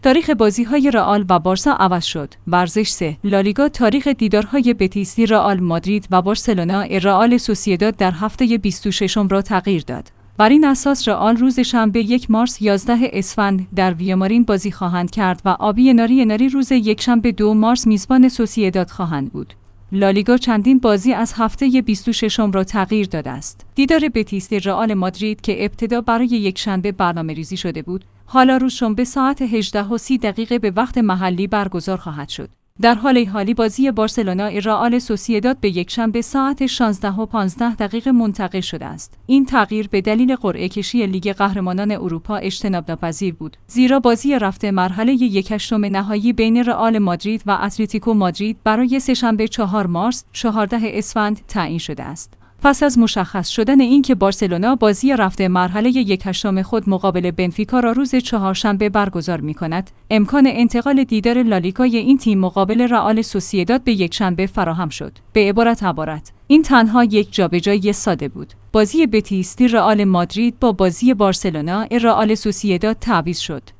تاریخ بازی‌های رئال و بارسا عوض شد. ورزش 3. لالیگا. تاریخ دیدارهای بتیس رئال مادرید و بارسلونا رئال سوسییداد در هفته 26 را تغییر داد. بر این اساس رئال روز شنبه 1 مارس 11 اسفند در ویامارین بازی خواهند کرد و آبی ناری روز یکشنبه 2 مارس میزبان سوسییداد خواهند بود. لالیگا چندین بازی از هفته 26 را تغییر داده است. دیدار بتیس رئال مادرید که ابتدا برای یکشنبه برنامه‌ریزی شده بود، حالا روز شنبه ساعت 18:30 به وقت محلی برگزار خواهد شد. در حالی بازی بارسلونا رئال سوسییداد به یکشنبه ساعت 16:15 منتقل شده است. این تغییر به دلیل قرعه کشی لیگ قهرمانان اروپا اجتناب ناپذیر بود، زیرا بازی رفته مرحله 1/8 نهایی بین رئال مادرید و اتلتیکو مادرید برای سه‌شنبه 4 مارس 14 اسفند تعیین شده است. پس از مشخص شدن اینکه بارسلونا بازی رفته مرحله 1/8 خود مقابل بنفیکا را روز چهارشنبه برگزار می‌کند، امکان انتقال دیدار لالیگای این تیم مقابل رئال سوسییداد به یکشنبه فراهم شد. به عبارت این تنها یک جابجایی ساده بود. بازی بتیس رئال مادرید با بازی بارسلونا رئال سوسییداد تعویض شد.